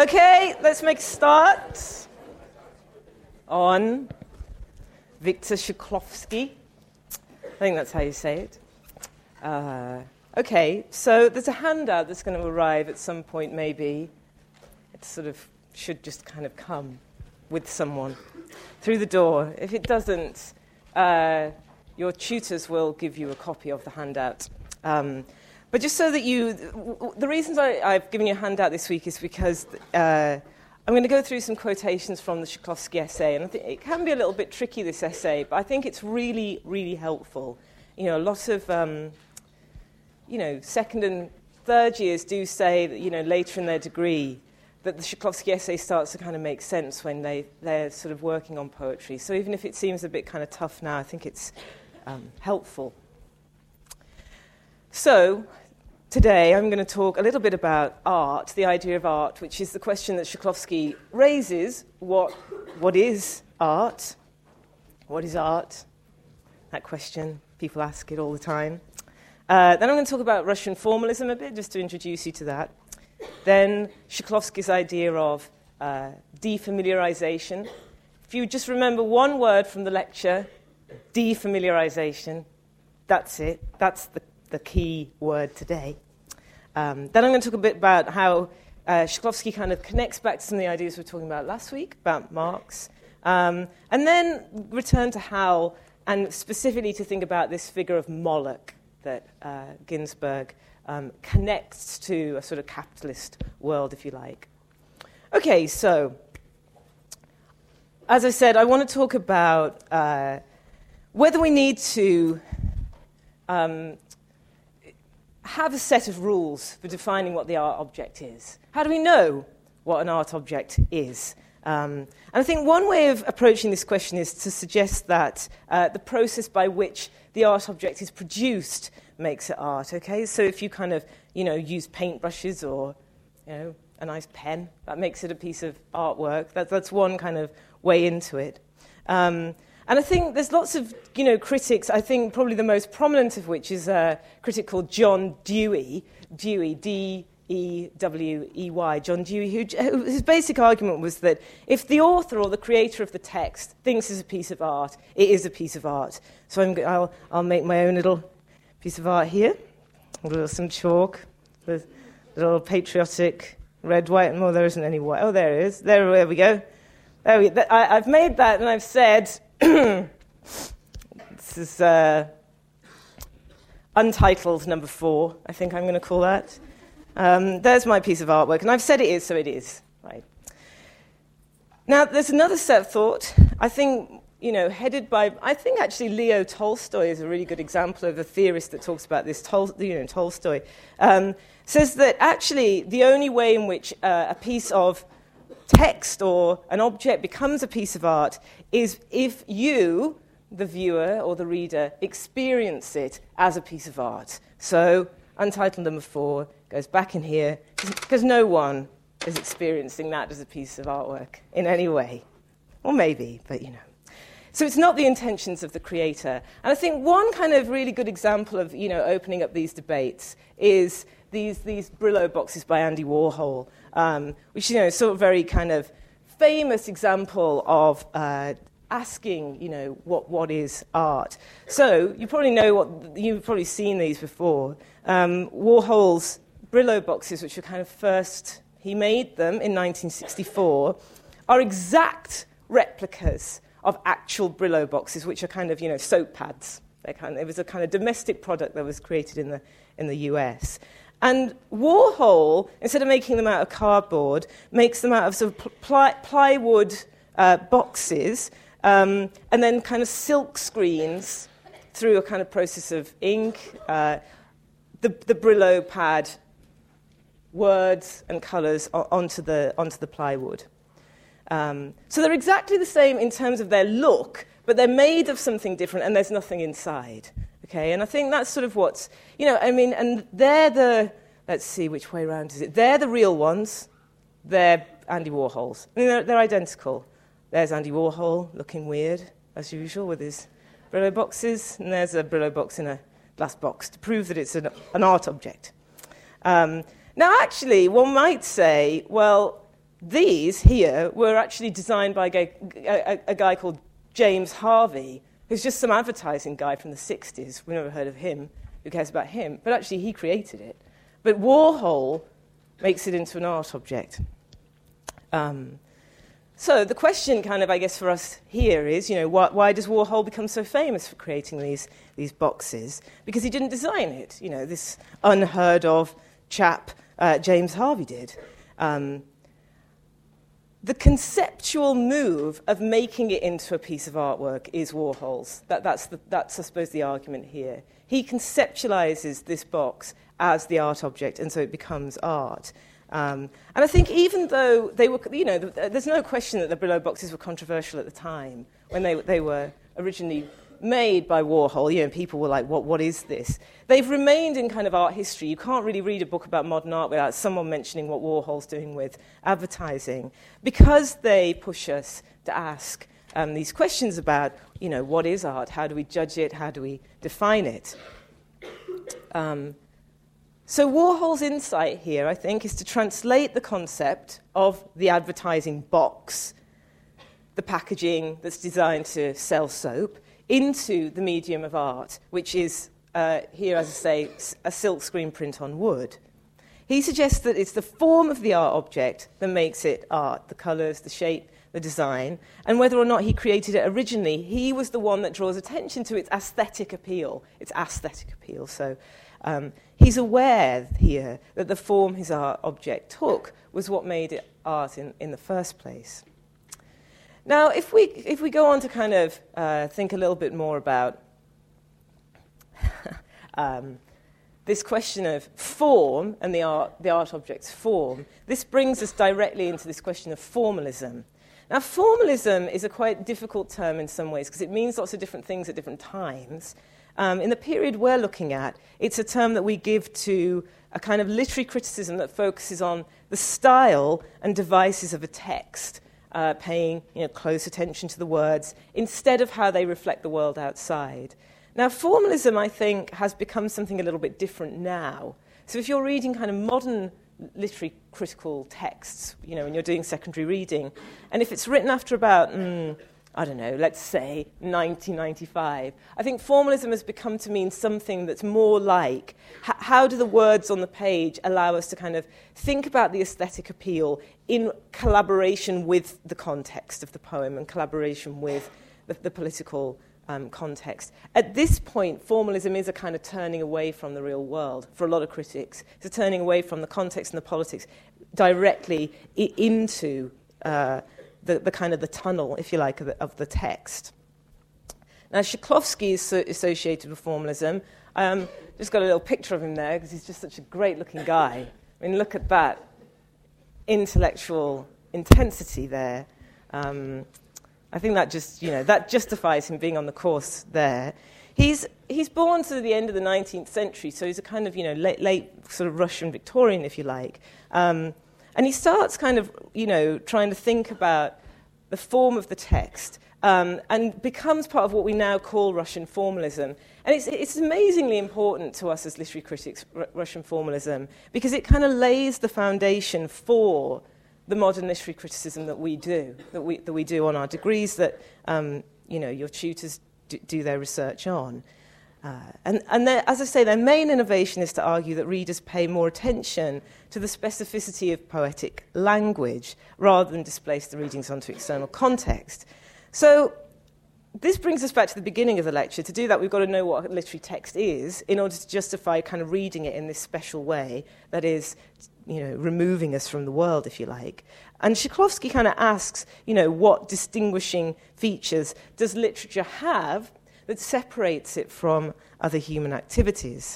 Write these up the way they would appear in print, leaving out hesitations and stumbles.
Okay, let's make a start on Victor Shklovsky. I think that's how you say it. Okay, so there's a handout that's going to arrive at some point, maybe. It sort of should just kind of come with someone through the door. If it doesn't, your tutors will give you a copy of the handout. But just so that the reasons I've given you a handout this week is because I'm going to go through some quotations from the Shklovsky essay, and I think it can be a little bit tricky, this essay, but I think it's really, really helpful. You know, a lot of, second and third years do say that, later in their degree, that the Shklovsky essay starts to kind of make sense when they're sort of working on poetry. So even if it seems a bit kind of tough now, I think it's helpful. So today I'm going to talk a little bit about art, the idea of art, which is the question that Shklovsky raises. What is art? What is art? That question, people ask it all the time. Then I'm going to talk about Russian formalism a bit, just to introduce you to that. Then Shklovsky's idea of defamiliarization. If you just remember one word from the lecture, defamiliarization, that's it. That's the key word today. Then I'm going to talk a bit about how Shklovsky kind of connects back to some of the ideas we were talking about last week, about Marx. And then return to how, and specifically to think about this figure of Moloch that Ginsberg connects to a sort of capitalist world, if you like. Okay, so, as I said, I want to talk about whether we need to have a set of rules for defining what the art object is. How do we know what an art object is? And I think one way of approaching this question is to suggest that the process by which the art object is produced makes it art, okay? So if you kind of, use paintbrushes or, a nice pen, that makes it a piece of artwork. That's one kind of way into it. And I think there's lots of, critics. I think probably the most prominent of which is a critic called John Dewey, D-E-W-E-Y, John Dewey, whose basic argument was that if the author or the creator of the text thinks it's a piece of art, it is a piece of art. So I'll make my own little piece of art here, some chalk, with a little patriotic red, white, and there isn't any white. Oh, there it is. There we go. I've made that, and I've said, this is Untitled number 4, I think I'm going to call that. There's my piece of artwork, and I've said it is, so it is. Right. Now, there's another set of thought, I think, headed by, I think actually Leo Tolstoy is a really good example of a theorist that talks about this. Tolstoy says that actually the only way in which a piece of text or an object becomes a piece of art is if you, the viewer or the reader, experience it as a piece of art. So, Untitled number 4 goes back in here, because no one is experiencing that as a piece of artwork in any way. Or maybe, but So it's not the intentions of the creator. And I think one kind of really good example of, opening up these debates is these Brillo boxes by Andy Warhol, which, sort of very kind of famous example of asking, what is art. So you probably know you've probably seen these before. Warhol's Brillo boxes, which were kind of first, he made them in 1964, are exact replicas of actual Brillo boxes, which are kind of, soap pads. It was a kind of domestic product that was created in the US. And Warhol, instead of making them out of cardboard, makes them out of sort of plywood boxes, and then kind of silk screens through a kind of process of ink, the Brillo pad, words and colours onto the plywood. So they're exactly the same in terms of their look, but they're made of something different, and there's nothing inside. Okay, and I think that's sort of what's, and they're the, let's see, which way around is it? They're the real ones. They're Andy Warhol's. They're identical. There's Andy Warhol, looking weird, as usual, with his Brillo boxes, and there's a Brillo box in a glass box to prove that it's an art object. Now, actually, one might say, well, these here were actually designed by a guy called James Harvey, who's just some advertising guy from the 60s. We've never heard of him. Who cares about him? But actually, he created it. But Warhol makes it into an art object. So the question kind of, I guess, for us here is, why does Warhol become so famous for creating these boxes? Because he didn't design it. This unheard of chap, James Harvey, did. The conceptual move of making it into a piece of artwork is Warhol's. That's, I suppose, the argument here. He conceptualizes this box as the art object, and so it becomes art. And I think even though they were, there's no question that the Brillouin boxes were controversial at the time when they were originally made by Warhol. And people were like, what is this? They've remained in kind of art history. You can't really read a book about modern art without someone mentioning what Warhol's doing with advertising, because they push us to ask these questions about, what is art? How do we judge it? How do we define it? So Warhol's insight here, I think, is to translate the concept of the advertising box, the packaging that's designed to sell soap, into the medium of art, which is, here, as I say, a silk screen print on wood. He suggests that it's the form of the art object that makes it art, the colours, the shape, the design, and whether or not he created it originally, he was the one that draws attention to its aesthetic appeal. So he's aware here that the form his art object took was what made it art in the first place. Now, if we go on to kind of think a little bit more about this question of form and the art object's form, this brings us directly into this question of formalism. Now, formalism is a quite difficult term in some ways because it means lots of different things at different times. In the period we're looking at, it's a term that we give to a kind of literary criticism that focuses on the style and devices of a text, paying close attention to the words instead of how they reflect the world outside. Now, formalism, I think, has become something a little bit different now. So if you're reading kind of modern literary critical texts, when you're doing secondary reading, and if it's written after about, I don't know, let's say 1995, I think formalism has become to mean something that's more like how do the words on the page allow us to kind of think about the aesthetic appeal in collaboration with the context of the poem and collaboration with the political context. At this point, formalism is a kind of turning away from the real world for a lot of critics. It's a turning away from the context and the politics directly into the kind of the tunnel, if you like, of the text. Now, Shklovsky is associated with formalism. Just got a little picture of him there because he's just such a great-looking guy. I mean, look at that intellectual intensity there. I think that just, that justifies him being on the course there. He's born to the end of the 19th century, so he's a kind of, late sort of Russian Victorian, if you like. And he starts kind of, trying to think about the form of the text and becomes part of what we now call Russian formalism. And it's amazingly important to us as literary critics, Russian formalism, because it kind of lays the foundation for the modern literary criticism that we do on our degrees, that your tutors do their research on. And as I say, their main innovation is to argue that readers pay more attention to the specificity of poetic language rather than displace the readings onto external context. So this brings us back to the beginning of the lecture. To do that, we've got to know what a literary text is in order to justify kind of reading it in this special way that is, removing us from the world, if you like. And Shklovsky kind of asks, what distinguishing features does literature have that separates it from other human activities?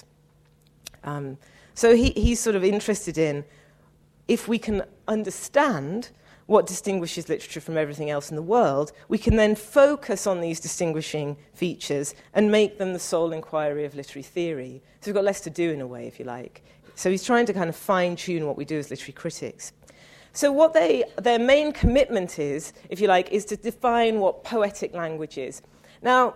So he's sort of interested in, if we can understand what distinguishes literature from everything else in the world, we can then focus on these distinguishing features and make them the sole inquiry of literary theory. So we've got less to do, in a way, if you like. So he's trying to kind of fine-tune what we do as literary critics. So what their main commitment is, if you like, is to define what poetic language is. Now,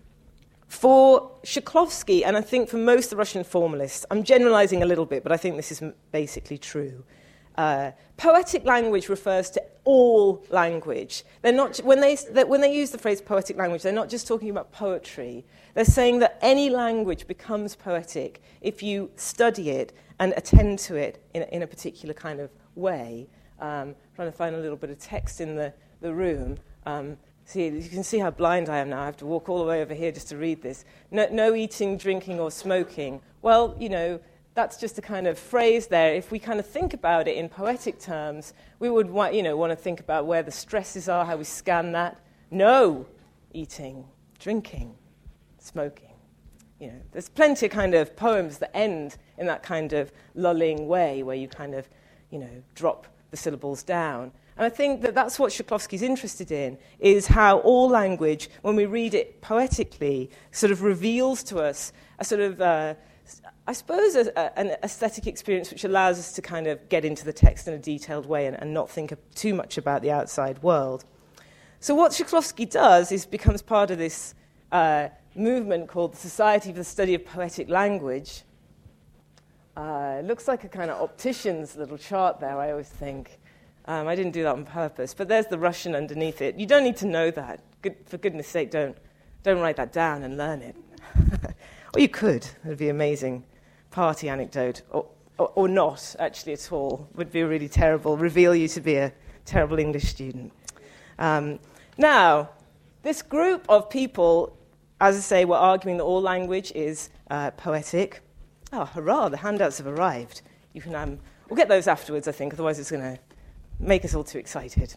for Shklovsky, and I think for most of the Russian formalists, I'm generalizing a little bit, but I think this is basically true, Poetic language refers to all language. They're not, when they use the phrase poetic language, they're not just talking about poetry. They're saying that any language becomes poetic if you study it and attend to it in a particular kind of way. Trying to find a little bit of text in the room. See, you can see how blind I am now. I have to walk all the way over here just to read this. No eating, drinking, or smoking. Well, that's just a kind of phrase there. If we kind of think about it in poetic terms, we would want to think about where the stresses are, how we scan that. No eating, drinking, smoking. There's plenty of kind of poems that end in that kind of lulling way where you kind of, drop the syllables down. And I think that that's what Shklovsky's interested in, is how all language, when we read it poetically, sort of reveals to us a sort of, I suppose, an aesthetic experience which allows us to kind of get into the text in a detailed way and not think too much about the outside world. So what Shklovsky does is becomes part of this movement called the Society for the Study of Poetic Language. It looks like a kind of optician's little chart there, I always think. I didn't do that on purpose, but there's the Russian underneath it. You don't need to know that. For goodness sake, don't write that down and learn it. Or you could. It would be an amazing party anecdote. Or not, actually, at all. Would be really terrible. Reveal you to be a terrible English student. Now, this group of people, as I say, were arguing that all language is poetic. Oh, hurrah, the handouts have arrived. You can, we'll get those afterwards, I think, otherwise it's going to make us all too excited.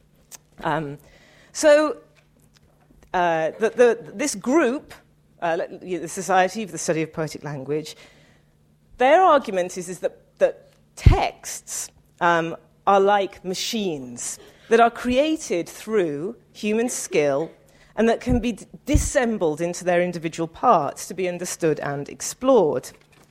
This group, the Society for the Study of Poetic Language, their argument is that texts are like machines that are created through human skill and that can be dissembled into their individual parts to be understood and explored.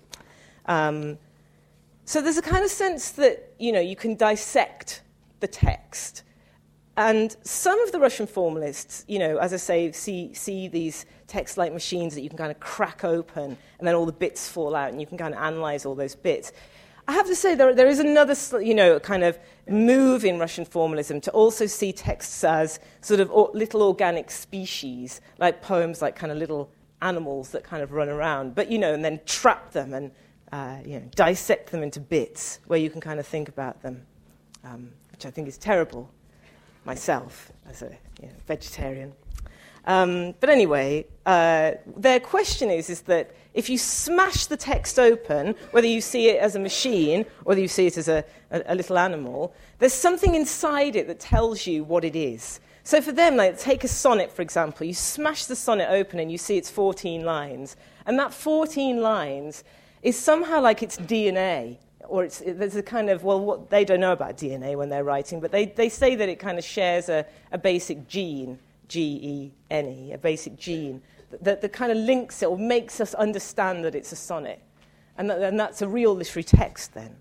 So there's a kind of sense that, you can dissect the text. And some of the Russian formalists, as I say, see these texts like machines that you can kind of crack open and then all the bits fall out and you can kind of analyze all those bits. I have to say there is another, kind of move in Russian formalism to also see texts as sort of little organic species, like poems like kind of little animals that kind of run around, but, and then trap them and dissect them into bits where you can kind of think about them, which I think is terrible myself as a vegetarian. But anyway, their question is that if you smash the text open, whether you see it as a machine or whether you see it as a little animal, there's something inside it that tells you what it is. So for them, like, take a sonnet, for example. You smash the sonnet open and you see it's 14 lines. And that 14 lines is somehow like its DNA, or there's a kind of, what they don't know about DNA when they're writing, but they say that it kind of shares a basic gene, G-E-N-E, a basic gene, that kind of links it or makes us understand that it's a sonnet. And that's a real literary text then.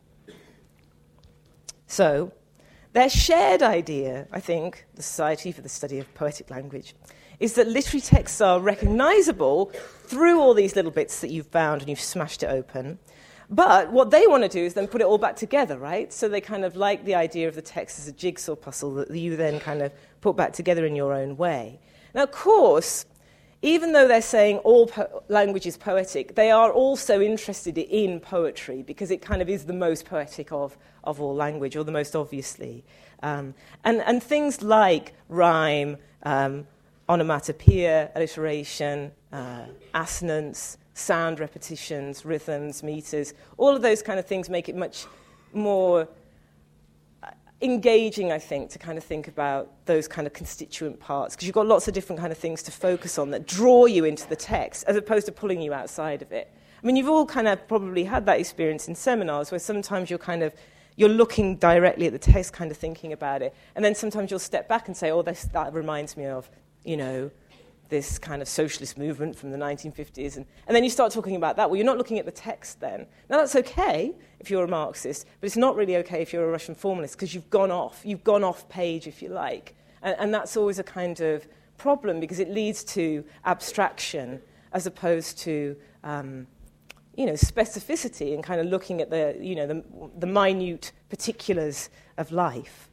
So their shared idea, I think, the Society for the Study of Poetic Language, is that literary texts are recognizable through all these little bits that you've found and you've smashed it open. But what they want to do is then put it all back together, right? So they kind of like the idea of the text as a jigsaw puzzle that you then kind of put back together in your own way. Now, of course, even though they're saying all language is poetic, they are also interested in poetry because it kind of is the most poetic of all language, or the most obviously. And things like rhyme, onomatopoeia, alliteration, assonance, sound repetitions, rhythms, meters, all of those kind of things make it much more engaging, I think, to kind of think about those kind of constituent parts, because you've got lots of different kind of things to focus on that draw you into the text as opposed to pulling you outside of it. I mean, you've all kind of probably had that experience in seminars where sometimes you're looking directly at the text, kind of thinking about it, and then sometimes you'll step back and say, oh, that reminds me of, this kind of socialist movement from the 1950s, and then you start talking about that. Well, you're not looking at the text then. Now, that's okay if you're a Marxist, but it's not really okay if you're a Russian formalist, because you've gone off page, if you like. And that's always a kind of problem, because it leads to abstraction as opposed to, specificity and kind of looking at the minute particulars of life.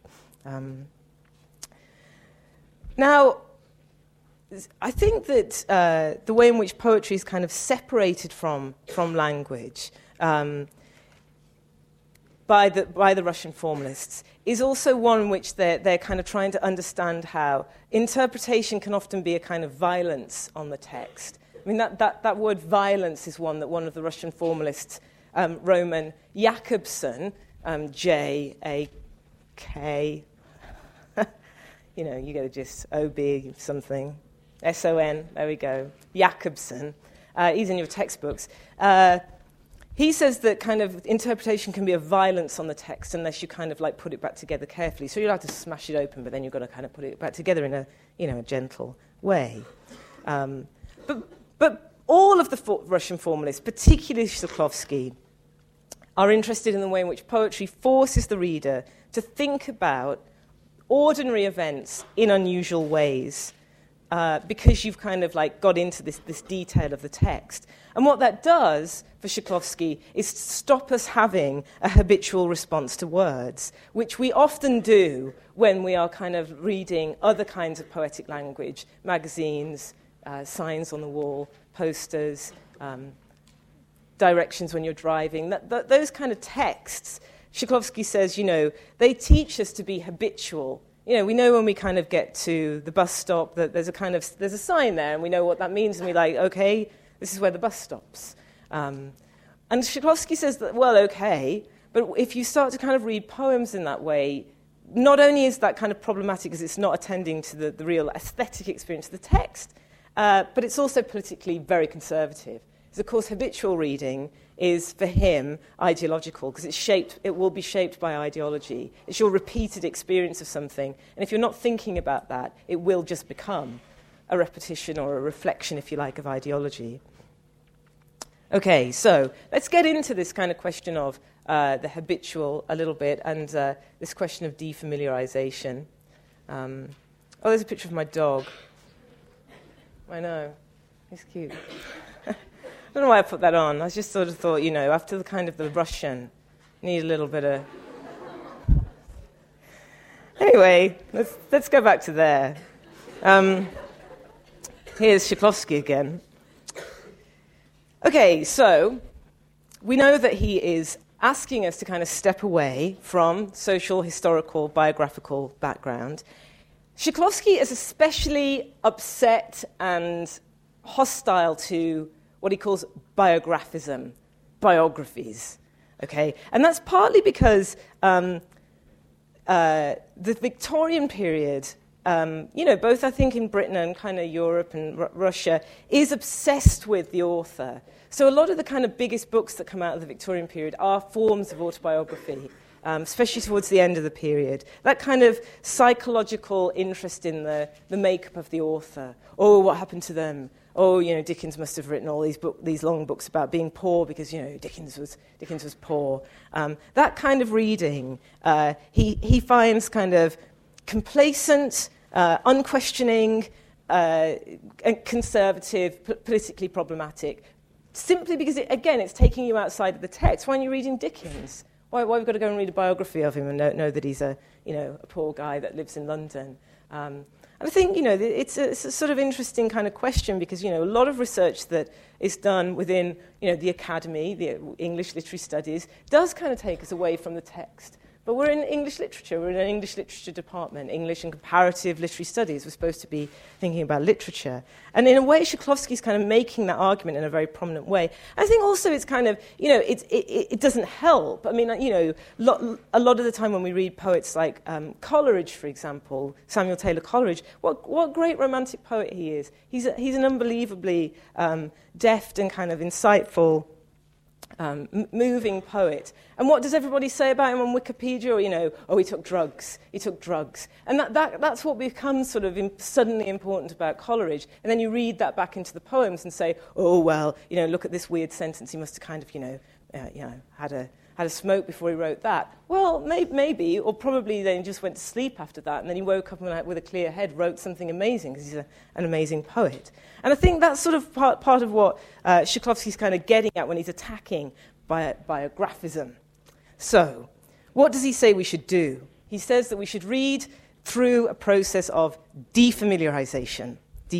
Now, I think that the way in which poetry is kind of separated from language by the Russian formalists is also one in which they're kind of trying to understand how interpretation can often be a kind of violence on the text. I mean, that word violence is one that one of the Russian formalists, Roman Jakobson, J-A-K, you get a gist, O-B something, S-O-N, there we go, Jakobson, he's in your textbooks. He says that kind of interpretation can be a violence on the text unless you kind of like put it back together carefully. So you have to smash it open, but then you've got to kind of put it back together in a gentle way. But all of the Russian formalists, particularly Shklovsky, are interested in the way in which poetry forces the reader to think about ordinary events in unusual ways, because you've kind of like got into this detail of the text. And what that does for Shklovsky is stop us having a habitual response to words, which we often do when we are kind of reading other kinds of poetic language, magazines, signs on the wall, posters, directions when you're driving. Those kind of texts, Shklovsky says, they teach us to be habitual. We know when we kind of get to the bus stop that there's a sign there, and we know what that means, and we're like, okay, this is where the bus stops. And Shklovsky says that, well, okay, but if you start to kind of read poems in that way, not only is that kind of problematic because it's not attending to the real aesthetic experience of the text, but it's also politically very conservative. Because, of course, habitual reading is, for him, ideological, because it will be shaped by ideology. It's your repeated experience of something, and if you're not thinking about that, it will just become a repetition or a reflection, if you like, of ideology. Okay, so let's get into this kind of question of the habitual a little bit, and this question of defamiliarization. There's a picture of my dog. I know, he's cute. I don't know why I put that on. I just sort of thought, after the kind of the Russian, need a little bit of... Anyway, let's go back to there. Here's Shklovsky again. Okay, so we know that he is asking us to kind of step away from social, historical, biographical background. Shklovsky is especially upset and hostile to what he calls biographism, biographies. Okay, and that's partly because the Victorian period, both I think in Britain and kind of Europe and Russia, is obsessed with the author. So a lot of the kind of biggest books that come out of the Victorian period are forms of autobiography, especially towards the end of the period. That kind of psychological interest in the makeup of the author. Oh, what happened to them? Oh, Dickens must have written all these long books about being poor because, Dickens was poor. That kind of reading, he finds kind of complacent, unquestioning, conservative, politically problematic, simply because, it's taking you outside of the text. Why aren't you reading Dickens? Why have we got to go and read a biography of him and know that he's a poor guy that lives in London? And I think, it's a sort of interesting kind of question because, a lot of research that is done within, the academy, the English literary studies, does kind of take us away from the text. But we're in English literature. We're in an English literature department. English and comparative literary studies. We're supposed to be thinking about literature. And in a way, Shklovsky's kind of making that argument in a very prominent way. I think also it's kind of, it doesn't help. I mean, a lot of the time when we read poets like Coleridge, for example, Samuel Taylor Coleridge, what great romantic poet he is. He's an unbelievably deft and kind of insightful, moving poet. And what does everybody say about him on Wikipedia? He took drugs. He took drugs. And that's what becomes sort of suddenly important about Coleridge. And then you read that back into the poems and say, look at this weird sentence. He must have kind of, had had a smoke before he wrote that. Well, maybe, or probably then he just went to sleep after that, and then he woke up and with a clear head wrote something amazing, because he's an amazing poet. And I think that's sort of part of what Shklovsky's kind of getting at when he's attacking biographism. So, what does he say we should do? He says that we should read through a process of defamiliarization.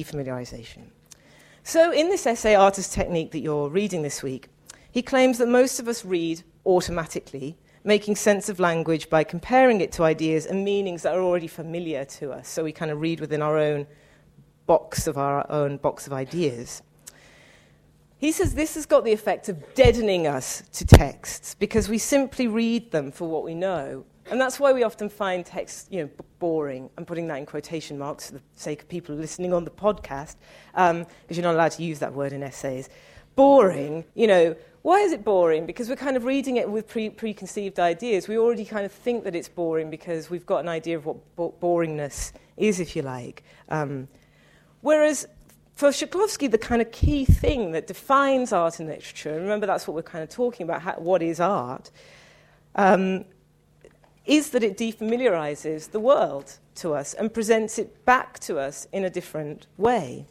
So in this essay, Art as Technique, that you're reading this week, he claims that most of us read automatically, making sense of language by comparing it to ideas and meanings that are already familiar to us. So we kind of read within our own box of ideas. He says this has got the effect of deadening us to texts because we simply read them for what we know. And that's why we often find texts, boring. I'm putting that in quotation marks for the sake of people listening on the podcast, because you're not allowed to use that word in essays. Boring, why is it boring? Because we're kind of reading it with preconceived ideas. We already kind of think that it's boring because we've got an idea of what boringness is, if you like. Whereas for Shklovsky, the kind of key thing that defines art and literature, and remember that's what we're kind of talking about, what is art, is that it defamiliarizes the world to us and presents it back to us in a different way.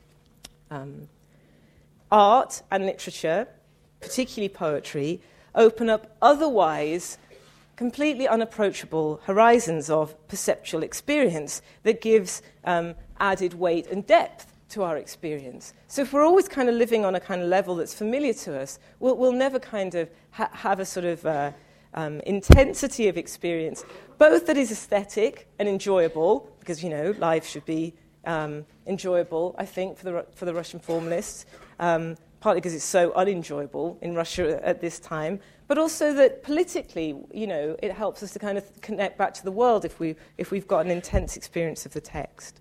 Art and literature, particularly poetry, open up otherwise completely unapproachable horizons of perceptual experience that gives added weight and depth to our experience. So if we're always kind of living on a kind of level that's familiar to us, we'll never kind of have a sort of intensity of experience, both that is aesthetic and enjoyable, because life should be enjoyable, I think, for the Russian formalists, partly because it's so unenjoyable in Russia at this time, but also that politically, it helps us to kind of connect back to the world if we've got an intense experience of the text.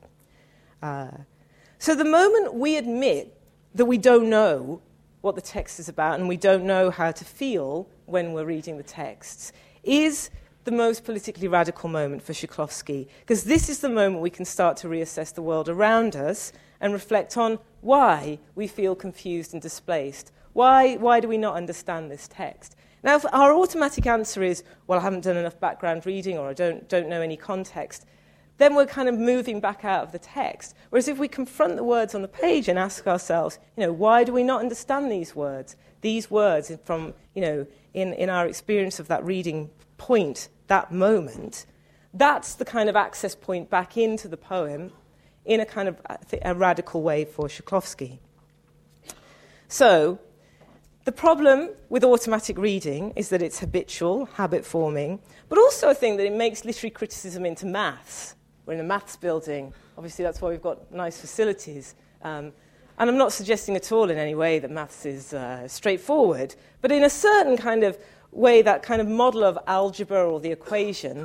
So the moment we admit that we don't know what the text is about and we don't know how to feel when we're reading the texts is the most politically radical moment for Shklovsky, because this is the moment we can start to reassess the world around us and reflect on why we feel confused and displaced. Why do we not understand this text? Now, if our automatic answer is, well, I haven't done enough background reading or I don't know any context, then we're kind of moving back out of the text. Whereas if we confront the words on the page and ask ourselves, why do we not understand these words? These words from, in our experience of that reading point, that moment, that's the kind of access point back into the poem in a kind of a radical way for Shklovsky. So, the problem with automatic reading is that it's habitual, habit-forming, but also I think that it makes literary criticism into maths. We're in a maths building. Obviously, that's why we've got nice facilities. And I'm not suggesting at all in any way that maths is straightforward, but in a certain kind of way, that kind of model of algebra or the equation,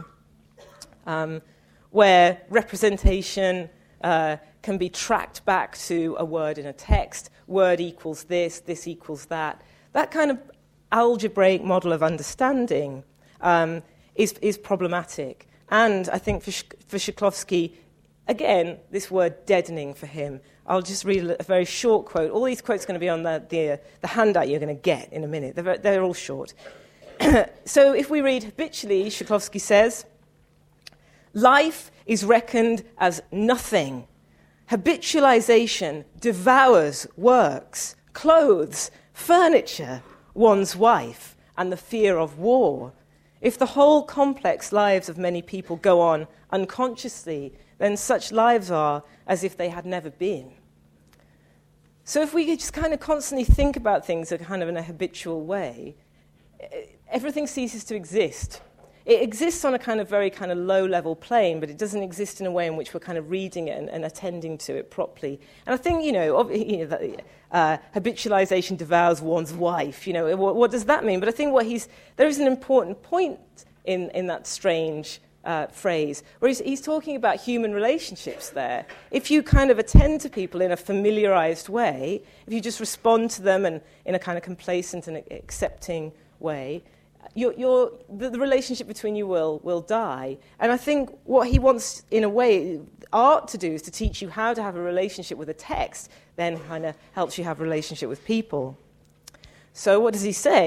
where representation can be tracked back to a word in a text, word equals this equals that. That kind of algebraic model of understanding is problematic. And I think for Shklovsky, again, this word deadening for him. I'll just read a very short quote. All these quotes are going to be on the handout you're going to get in a minute. They're all short. So if we read habitually, Shklovsky says, life is reckoned as nothing. Habitualization devours works, clothes, furniture, one's wife, and the fear of war. If the whole complex lives of many people go on unconsciously, then such lives are as if they had never been. So if we could just kind of constantly think about things kind of in a habitual way, everything ceases to exist. It exists on a kind of very kind of low-level plane, but it doesn't exist in a way in which we're kind of reading it and attending to it properly. And I think, habitualization devours one's wife. What does that mean? But I think there is an important point in that strange phrase, where he's talking about human relationships there. If you kind of attend to people in a familiarized way, if you just respond to them and in a kind of complacent and accepting way, the relationship between you will die. And I think what he wants, in a way, art to do is to teach you how to have a relationship with a text, then kind of helps you have a relationship with people. So what does he say?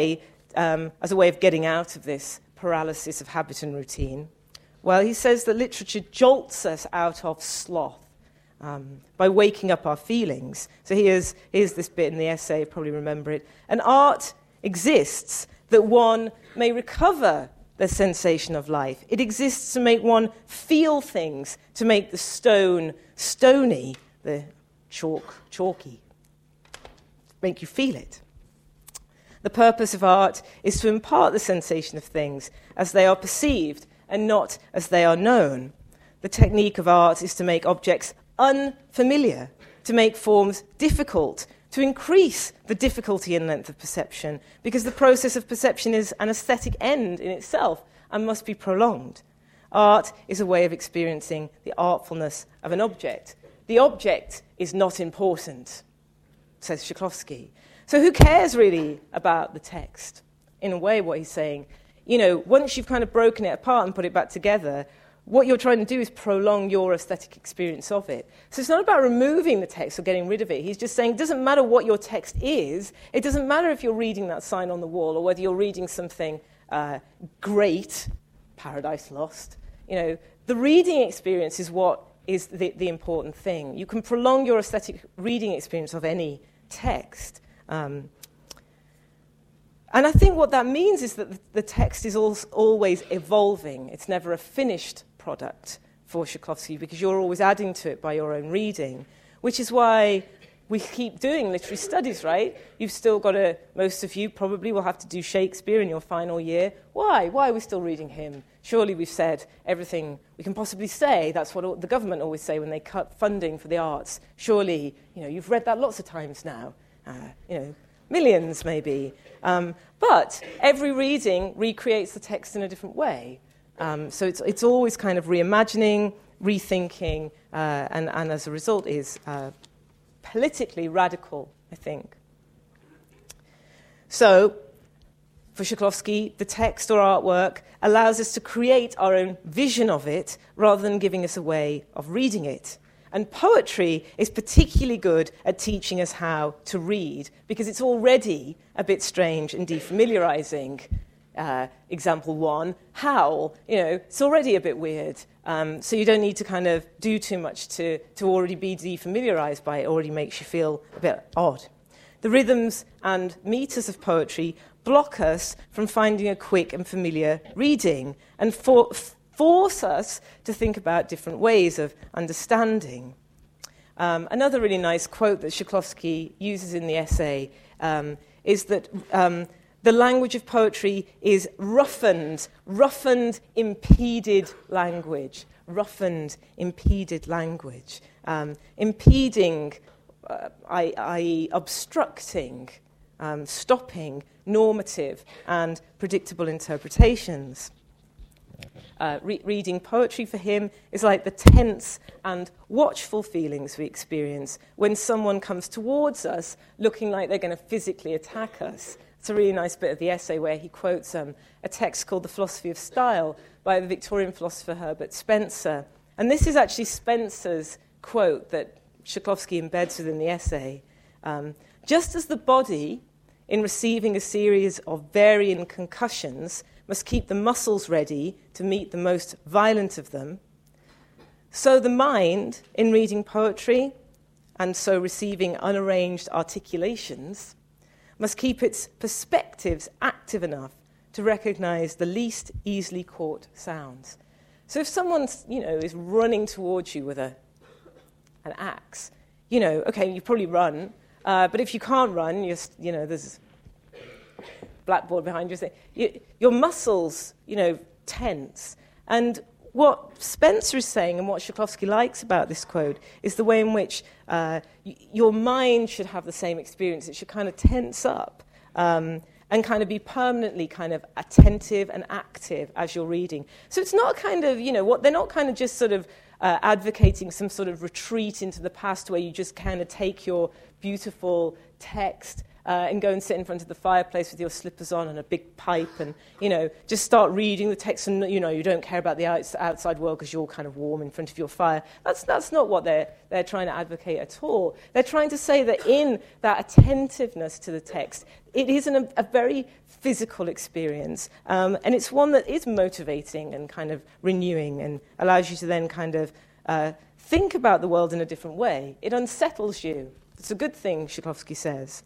as a way of getting out of this paralysis of habit and routine? Well, he says that literature jolts us out of sloth by waking up our feelings. So here's this bit in the essay, you probably remember it. And art exists that one may recover the sensation of life. It exists to make one feel things, to make the stone stony, the chalk chalky, make you feel it. The purpose of art is to impart the sensation of things as they are perceived and not as they are known. The technique of art is to make objects unfamiliar, to make forms difficult, to increase the difficulty and length of perception, because the process of perception is an aesthetic end in itself and must be prolonged. Art is a way of experiencing the artfulness of an object. The object is not important, says Shklovsky. So who cares really about the text? In a way, what he's saying, once you've kind of broken it apart and put it back together, what you're trying to do is prolong your aesthetic experience of it. So it's not about removing the text or getting rid of it. He's just saying it doesn't matter what your text is. It doesn't matter if you're reading that sign on the wall or whether you're reading something great, Paradise Lost. The reading experience is what is the important thing. You can prolong your aesthetic reading experience of any text. And I think what that means is that the text is always evolving. It's never a finished product for Shklovsky because you're always adding to it by your own reading, which is why we keep doing literary studies, right? You've still got to, most of you probably will have to do Shakespeare in your final year. Why? Why are we still reading him? Surely we've said everything we can possibly say. That's what the government always say when they cut funding for the arts. Surely, you've read that lots of times now. Millions maybe. But every reading recreates the text in a different way. So it's always kind of reimagining, rethinking, and as a result is politically radical, I think. So, for Shklovsky, the text or artwork allows us to create our own vision of it rather than giving us a way of reading it. And poetry is particularly good at teaching us how to read because it's already a bit strange and defamiliarizing. Example one, howl. It's already a bit weird. So you don't need to kind of do too much to already be defamiliarized by it. It already makes you feel a bit odd. The rhythms and meters of poetry block us from finding a quick and familiar reading and force us to think about different ways of understanding. Another really nice quote that Shklovsky uses in the essay is that the language of poetry is roughened, impeded language. Roughened, impeded language. Impeding, i.e. obstructing, stopping normative and predictable interpretations. Reading poetry for him is like the tense and watchful feelings we experience when someone comes towards us looking like they're going to physically attack us. It's a really nice bit of the essay where he quotes a text called The Philosophy of Style by the Victorian philosopher Herbert Spencer. And this is actually Spencer's quote that Shklovsky embeds within the essay. Just as the body, in receiving a series of varying concussions, must keep the muscles ready to meet the most violent of them, so the mind, in reading poetry, and so receiving unarranged articulations, must keep its perspectives active enough to recognize the least easily caught sounds. So if someone, is running towards you with an axe, okay, you probably run, but if you can't run, there's blackboard behind you, your muscles, tense. And what Spencer is saying and what Shklovsky likes about this quote is the way in which your mind should have the same experience. It should kind of tense up and kind of be permanently kind of attentive and active as you're reading. So it's not kind of, they're not kind of just sort of advocating some sort of retreat into the past where you just kind of take your beautiful text and go and sit in front of the fireplace with your slippers on and a big pipe and, just start reading the text and, you don't care about the outside world because you're kind of warm in front of your fire. That's not what they're trying to advocate at all. They're trying to say that in that attentiveness to the text, it is a very physical experience, and it's one that is motivating and kind of renewing and allows you to then kind of think about the world in a different way. It unsettles you. It's a good thing, Shklovsky says.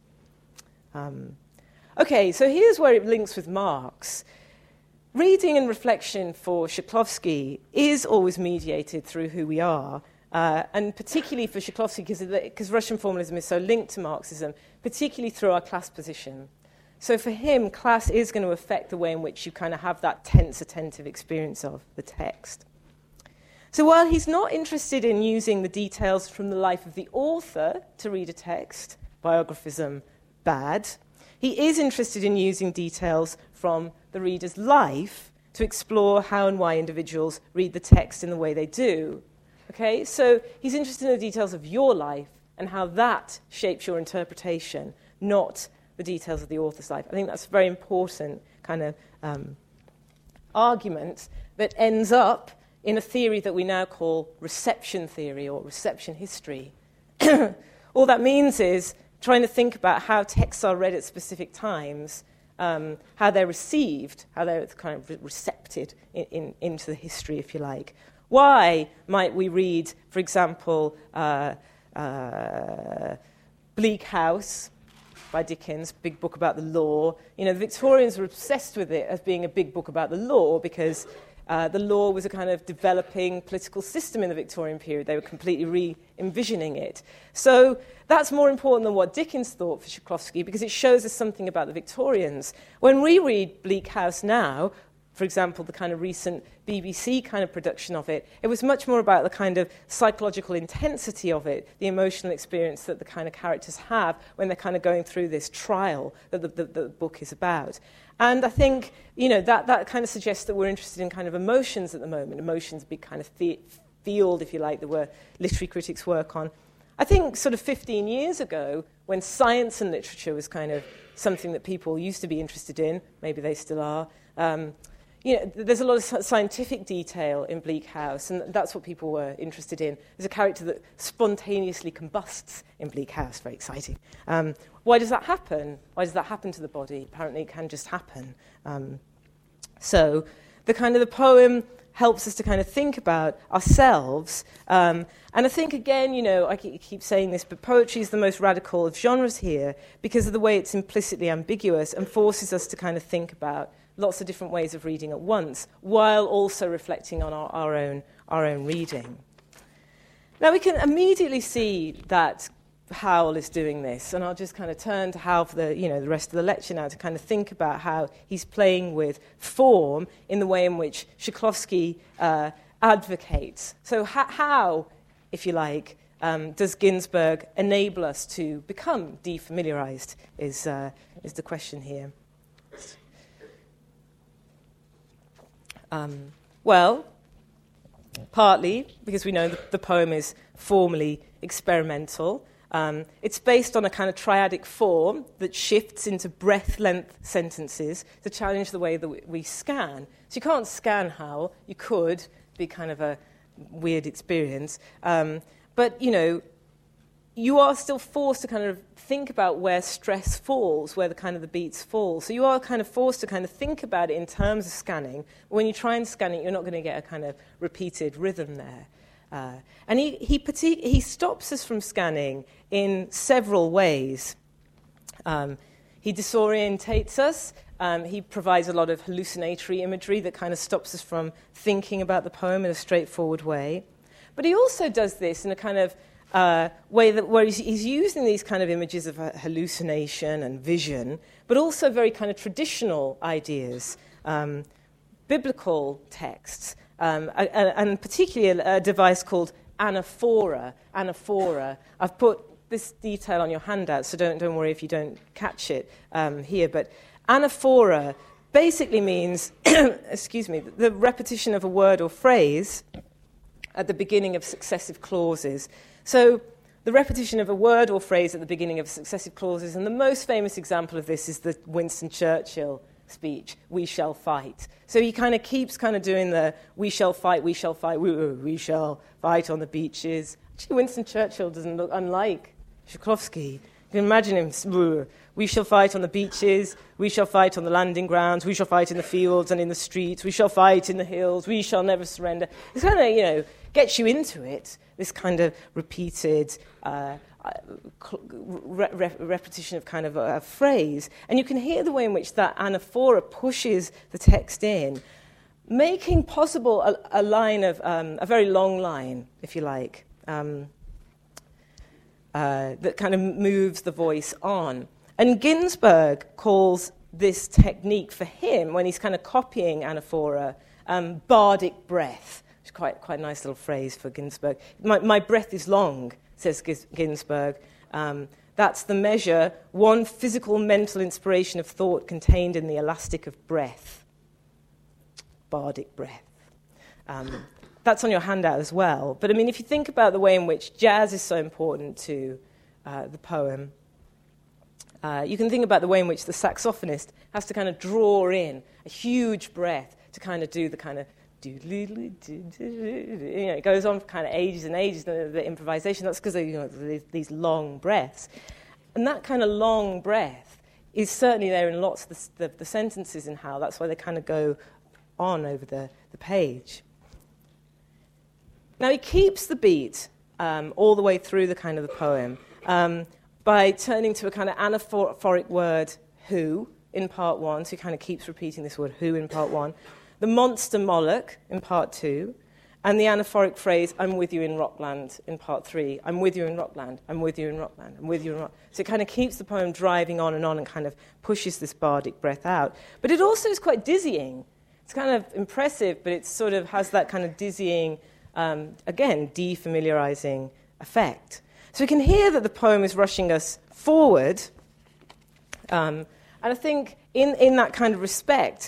Okay, so here's where it links with Marx. Reading and reflection for Shklovsky is always mediated through who we are, and particularly for Shklovsky, because Russian formalism is so linked to Marxism, particularly through our class position. So for him, class is going to affect the way in which you kind of have that tense, attentive experience of the text. So while he's not interested in using the details from the life of the author to read a text, biographism, bad, he is interested in using details from the reader's life to explore how and why individuals read the text in the way they do. Okay, so he's interested in the details of your life and how that shapes your interpretation, not the details of the author's life. I think that's a very important kind of argument that ends up in a theory that we now call reception theory or reception history. All that means is trying to think about how texts are read at specific times, how they're received, how they're kind of recepted into the history, if you like. Why might we read, for example, Bleak House by Dickens, big book about the law? The Victorians were obsessed with it as being a big book about the law because the law was a kind of developing political system in the Victorian period. They were completely re-envisioning it. So that's more important than what Dickens thought for Shklovsky because it shows us something about the Victorians. When we read Bleak House now, for example, the kind of recent BBC kind of production of it, it was much more about the kind of psychological intensity of it, the emotional experience that the kind of characters have when they're kind of going through this trial that the book is about. And I think, that kind of suggests that we're interested in kind of emotions at the moment. Emotions, a big kind of field, if you like, that literary critics work on. I think sort of 15 years ago, when science and literature was kind of something that people used to be interested in, maybe they still are, there's a lot of scientific detail in Bleak House, and that's what people were interested in. There's a character that spontaneously combusts in Bleak House, very exciting. Why does that happen? Why does that happen to the body? Apparently it can just happen. So the poem helps us to kind of think about ourselves. And I think, again, I keep saying this, but poetry is the most radical of genres here because of the way it's implicitly ambiguous and forces us to kind of think about lots of different ways of reading at once, while also reflecting on our own reading. Now, we can immediately see that Howell is doing this, and I'll just kind of turn to Howell for the rest of the lecture now to kind of think about how he's playing with form in the way in which Shklovsky advocates. So how, if you like, does Ginsberg enable us to become defamiliarized is the question here. Well, partly because we know that the poem is formally experimental. It's based on a kind of triadic form that shifts into breath-length sentences to challenge the way that we scan. So you can't scan Howell. You could, be kind of a weird experience. But, you are still forced to kind of think about where stress falls, where the beats fall. So you are kind of forced to kind of think about it in terms of scanning. When you try and scan it, you're not going to get a kind of repeated rhythm there. And he stops us from scanning in several ways. He disorientates us. He provides a lot of hallucinatory imagery that kind of stops us from thinking about the poem in a straightforward way. But he also does this in a kind of way where he's using these kind of images of hallucination and vision, but also very kind of traditional ideas, biblical texts, and particularly a device called anaphora. Anaphora. I've put this detail on your handout, so don't worry if you don't catch it here. But anaphora basically means, the repetition of a word or phrase at the beginning of successive clauses. So the repetition of a word or phrase at the beginning of successive clauses. And the most famous example of this is the Winston Churchill speech, "We shall fight." So he kind of keeps kind of doing the we shall fight, we shall fight on the beaches. Actually, Winston Churchill doesn't look unlike Tchaikovsky. You can imagine him, we shall fight on the beaches, we shall fight on the landing grounds, we shall fight in the fields and in the streets, we shall fight in the hills, we shall never surrender. It's kind of, gets you into it, this kind of repeated repetition of kind of a phrase. And you can hear the way in which that anaphora pushes the text in, making possible a line of, a very long line, if you like, that kind of moves the voice on. And Ginsberg calls this technique for him, when he's kind of copying anaphora, bardic breath. It's quite a nice little phrase for Ginsberg. My breath is long, says Ginsberg. That's the measure, one physical mental inspiration of thought contained in the elastic of breath. Bardic breath. That's on your handout as well. But I mean, if you think about the way in which jazz is so important to the poem, you can think about the way in which the saxophonist has to kind of draw in a huge breath to kind of do the kind of it goes on for kind of ages and ages, the improvisation. That's because these long breaths. And that kind of long breath is certainly there in lots of the sentences in Howl. That's why they kind of go on over the page. Now, he keeps the beat all the way through the kind of the poem by turning to a kind of anaphoric word, who, in part one. So he kind of keeps repeating this word, who, in part one. The monster Moloch in part 2, and the anaphoric phrase, I'm with you in Rockland in part 3. I'm with you in Rockland, I'm with you in Rockland, I'm with you in Rockland. So it kind of keeps the poem driving on and kind of pushes this bardic breath out. But it also is quite dizzying. It's kind of impressive, but it sort of has that kind of dizzying, again, defamiliarizing effect. So we can hear that the poem is rushing us forward. And I think in that kind of respect,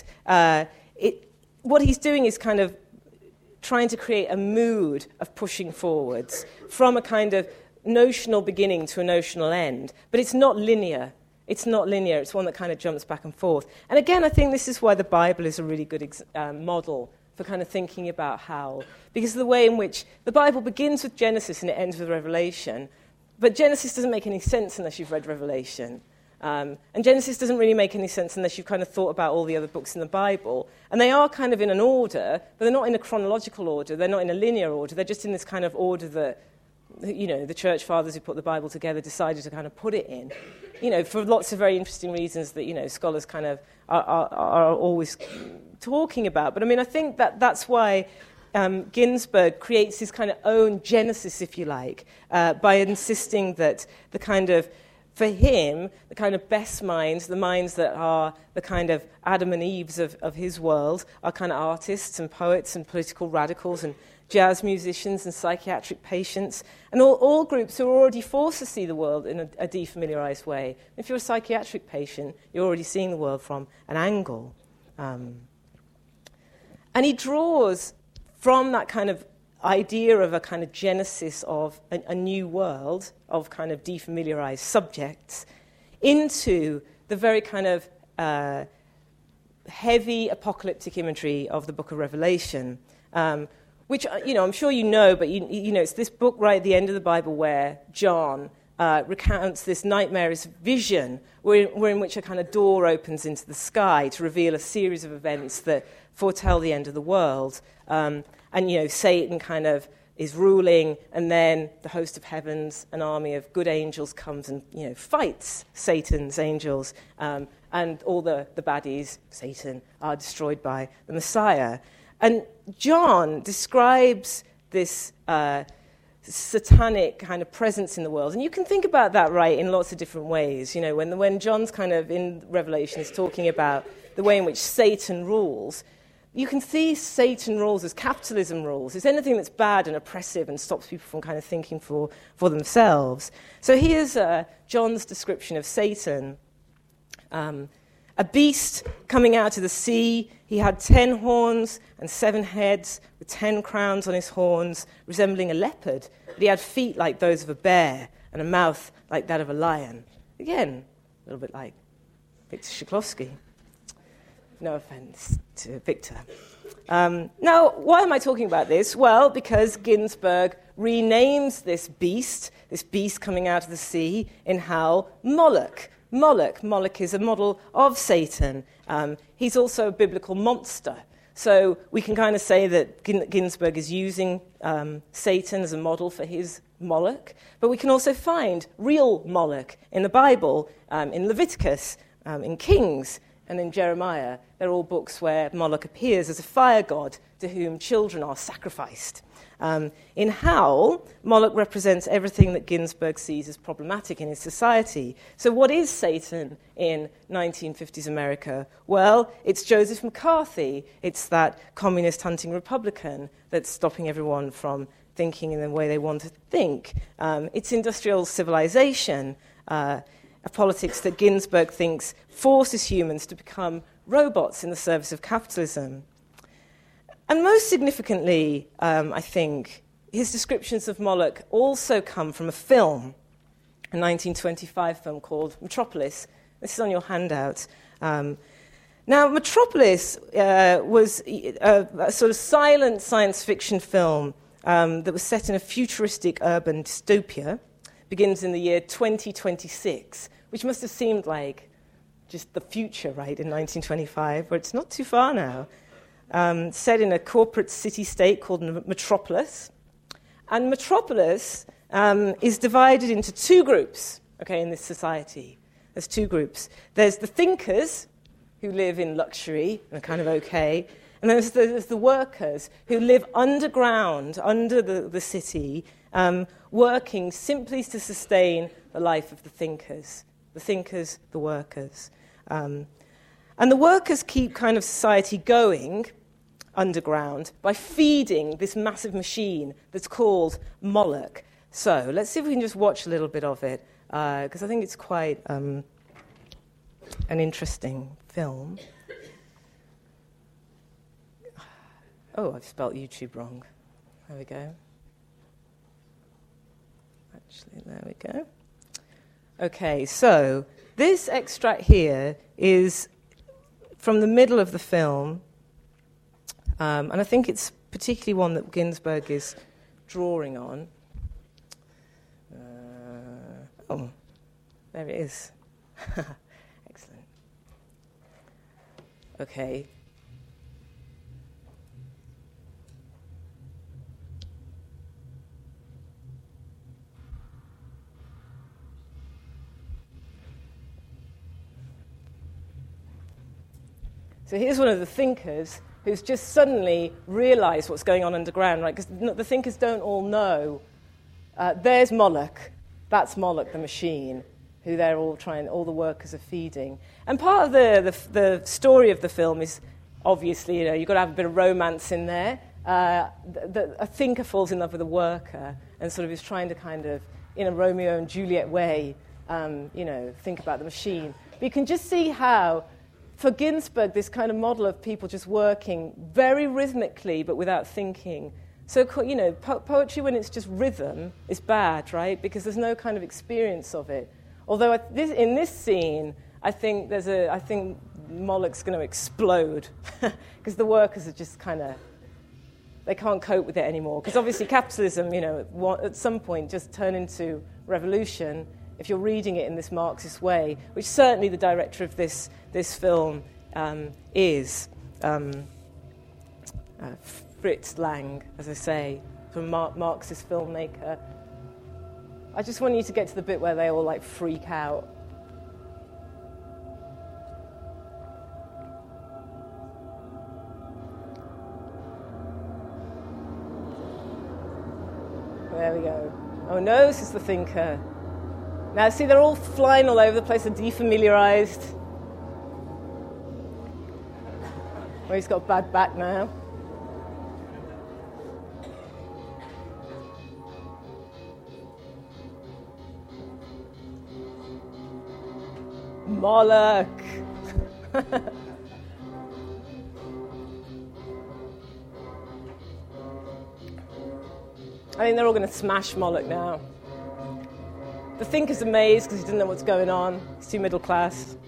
what he's doing is kind of trying to create a mood of pushing forwards from a kind of notional beginning to a notional end. But it's not linear. It's not linear. It's one that kind of jumps back and forth. And again, I think this is why the Bible is a really good model for kind of thinking about Howl. Because of the way in which the Bible begins with Genesis and it ends with Revelation. But Genesis doesn't make any sense unless you've read Revelation. And Genesis doesn't really make any sense unless you've kind of thought about all the other books in the Bible. And they are kind of in an order, but they're not in a chronological order. They're not in a linear order. They're just in this kind of order that, the church fathers who put the Bible together decided to kind of put it in. For lots of very interesting reasons that, scholars kind of are always talking about. But I mean, I think that's why Ginsberg creates his kind of own Genesis, if you like, by insisting that the kind of, for him, the kind of best minds, the minds that are the kind of Adam and Eves of his world, are kind of artists and poets and political radicals and jazz musicians and psychiatric patients, and all groups who are already forced to see the world in a defamiliarized way. If you're a psychiatric patient, you're already seeing the world from an angle. And he draws from that kind of idea of a kind of genesis of a new world of kind of defamiliarized subjects into the very kind of heavy apocalyptic imagery of the book of Revelation, which, I'm sure you know, but, it's this book right at the end of the Bible where John recounts this nightmarish vision in which a kind of door opens into the sky to reveal a series of events that foretell the end of the world. And, Satan kind of is ruling, and then the host of heavens, an army of good angels comes and, fights Satan's angels, and all the baddies, Satan, are destroyed by the Messiah. And John describes this satanic kind of presence in the world. And you can think about that, right, in lots of different ways. When John's kind of in Revelation is talking about the way in which Satan rules, you can see Satan rules as capitalism rules. It's anything that's bad and oppressive and stops people from kind of thinking for themselves. So here's John's description of Satan. And a beast coming out of the sea. He had 10 horns and 7 heads with 10 crowns on his horns, resembling a leopard. But he had feet like those of a bear and a mouth like that of a lion. Again, a little bit like Victor Shklovsky. No offense to Victor. Now, why am I talking about this? Well, because Ginsberg renames this beast coming out of the sea in Howl, Moloch. Moloch is a model of Satan. He's also a biblical monster. So we can kind of say that Ginsberg is using Satan as a model for his Moloch. But we can also find real Moloch in the Bible, in Leviticus, in Kings, and in Jeremiah. They're all books where Moloch appears as a fire god to whom children are sacrificed. In Howl, Moloch represents everything that Ginsberg sees as problematic in his society. So what is Satan in 1950s America? Well, it's Joseph McCarthy. It's that communist hunting Republican that's stopping everyone from thinking in the way they want to think. It's industrial civilization, a politics that Ginsberg thinks forces humans to become robots in the service of capitalism. And most significantly, I think, his descriptions of Moloch also come from a film, a 1925 film called Metropolis. This is on your handout. Now, Metropolis was a sort of silent science fiction film that was set in a futuristic urban dystopia. Begins in the year 2026, which must have seemed like just the future, right, in 1925, but it's not too far now. Set in a corporate city-state called Metropolis. And Metropolis is divided into 2 groups, okay, in this society. There's 2 groups. There's the thinkers, who live in luxury and are kind of okay, and there's the workers who live underground, under the city, working simply to sustain the life of the thinkers. The thinkers, the workers. And the workers keep kind of society going underground by feeding this massive machine that's called Moloch. So let's see if we can just watch a little bit of it, because I think it's quite an interesting film. Oh, I've spelt YouTube wrong. There we go. Actually, there we go. Okay, so this extract here is from the middle of the film, and I think it's particularly one that Ginsberg is drawing on. Oh, there it is. Excellent. Okay. So here's one of the thinkers who's just suddenly realized what's going on underground, right? Because the thinkers don't all know. There's Moloch. That's Moloch, the machine, who they're all all the workers are feeding. And part of the story of the film is, obviously, you've got to have a bit of romance in there. A thinker falls in love with a worker and sort of is trying to kind of, in a Romeo and Juliet way, think about the machine. But you can just see how, for Ginsberg, this kind of model of people just working very rhythmically but without thinking. So, poetry when it's just rhythm is bad, right? Because there's no kind of experience of it. Although in this scene, I think Moloch's going to explode because the workers are just kind of, they can't cope with it anymore. Because obviously capitalism, at some point just turn into revolution. If you're reading it in this Marxist way, which certainly the director of this film is, Fritz Lang, as I say, from Marxist filmmaker. I just want you to get to the bit where they all freak out. There we go. Oh no, this is the thinker. Now, see, they're all flying all over the place, they're defamiliarized. Well, he's got a bad back now. Moloch. I think they're all going to smash Moloch now. The thinker's amazed because he doesn't know what's going on. He's too middle class.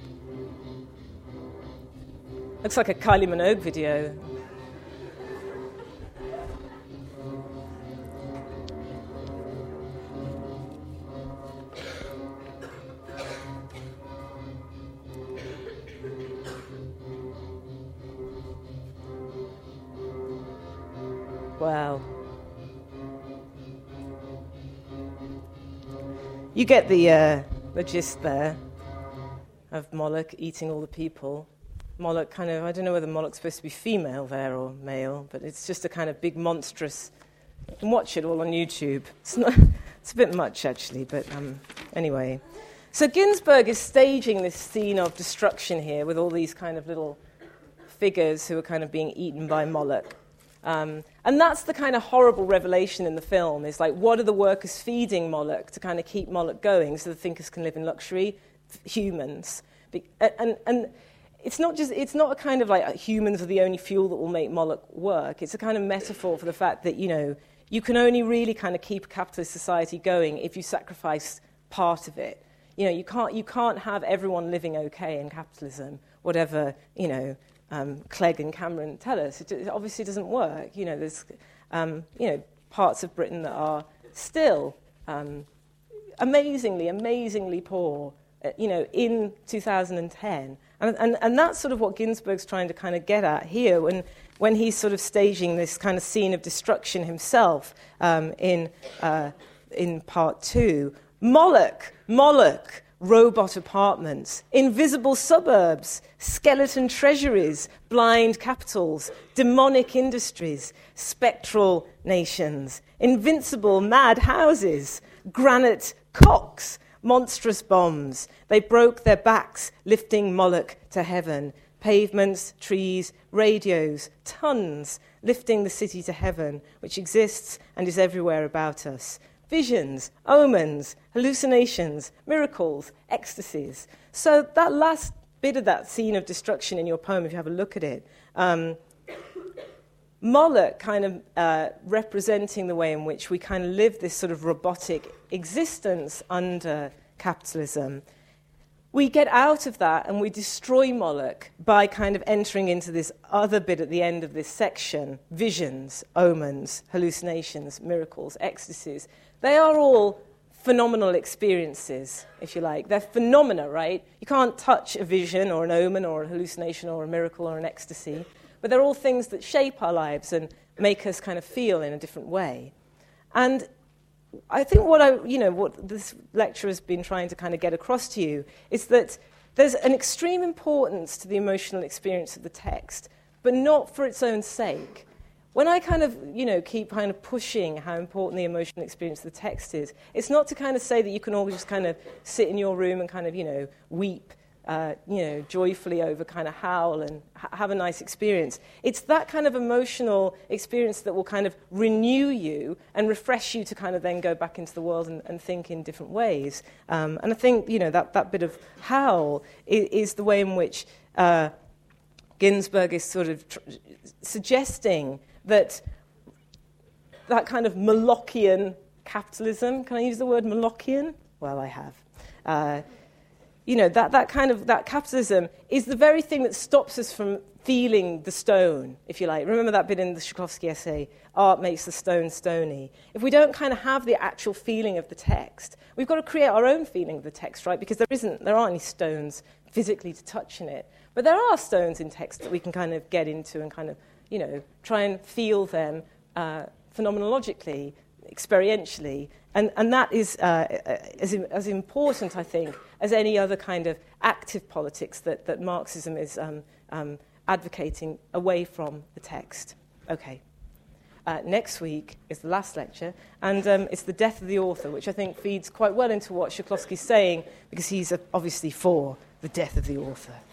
Looks like a Kylie Minogue video. Wow. You get the gist there of Moloch eating all the people. Moloch kind of, I don't know whether Moloch's supposed to be female there or male, but it's just a kind of big monstrous. You can watch it all on YouTube. It's a bit much actually, but anyway. So Ginsberg is staging this scene of destruction here with all these kind of little figures who are kind of being eaten by Moloch. And that's the kind of horrible revelation in the film, is like, what are the workers feeding Moloch to kind of keep Moloch going so the thinkers can live in luxury? Humans. And it's not a kind of like humans are the only fuel that will make Moloch work. It's a kind of metaphor for the fact that, you can only really kind of keep a capitalist society going if you sacrifice part of it. You can't have everyone living okay in capitalism, whatever, Clegg and Cameron tell us. It obviously doesn't work. There's parts of Britain that are still amazingly poor, in 2010. And that's sort of what Ginsberg's trying to kind of get at here when he's sort of staging this kind of scene of destruction himself in part 2. Moloch, robot apartments, invisible suburbs, skeleton treasuries, blind capitals, demonic industries, spectral nations, invincible mad houses, granite cocks, monstrous bombs. They broke their backs, lifting Moloch to heaven. Pavements, trees, radios, tons, lifting the city to heaven, which exists and is everywhere about us. Visions, omens, hallucinations, miracles, ecstasies. So that last bit of that scene of destruction in your poem, if you have a look at it, Moloch kind of representing the way in which we kind of live this sort of robotic existence under capitalism. We get out of that and we destroy Moloch by kind of entering into this other bit at the end of this section, visions, omens, hallucinations, miracles, ecstasies. They are all phenomenal experiences, if you like. They're phenomena, right? You can't touch a vision or an omen or a hallucination or a miracle or an ecstasy, but they're all things that shape our lives and make us kind of feel in a different way. And I think what this lecture has been trying to kind of get across to you is that there's an extreme importance to the emotional experience of the text, but not for its own sake. When I kind of, keep kind of pushing how important the emotional experience of the text is, it's not to kind of say that you can all just kind of sit in your room and kind of, weep, joyfully over kind of howl and have a nice experience. It's that kind of emotional experience that will kind of renew you and refresh you to kind of then go back into the world and think in different ways. And I think, that bit of howl is the way in which Ginsberg is sort of suggesting that kind of Molochian capitalism, can I use the word Molochian? Well, I have. That capitalism is the very thing that stops us from feeling the stone, if you like. Remember that bit in the Tchaikovsky essay, art makes the stone stony. If we don't kind of have the actual feeling of the text, we've got to create our own feeling of the text, right? Because there aren't any stones physically to touch in it. But there are stones in text that we can kind of get into and kind of, try and feel them phenomenologically, experientially. And that is as important, I think, as any other kind of active politics that Marxism is advocating away from the text. Okay. Next week is the last lecture, and it's the death of the author, which I think feeds quite well into what Shklovsky's saying, because he's obviously for the death of the author.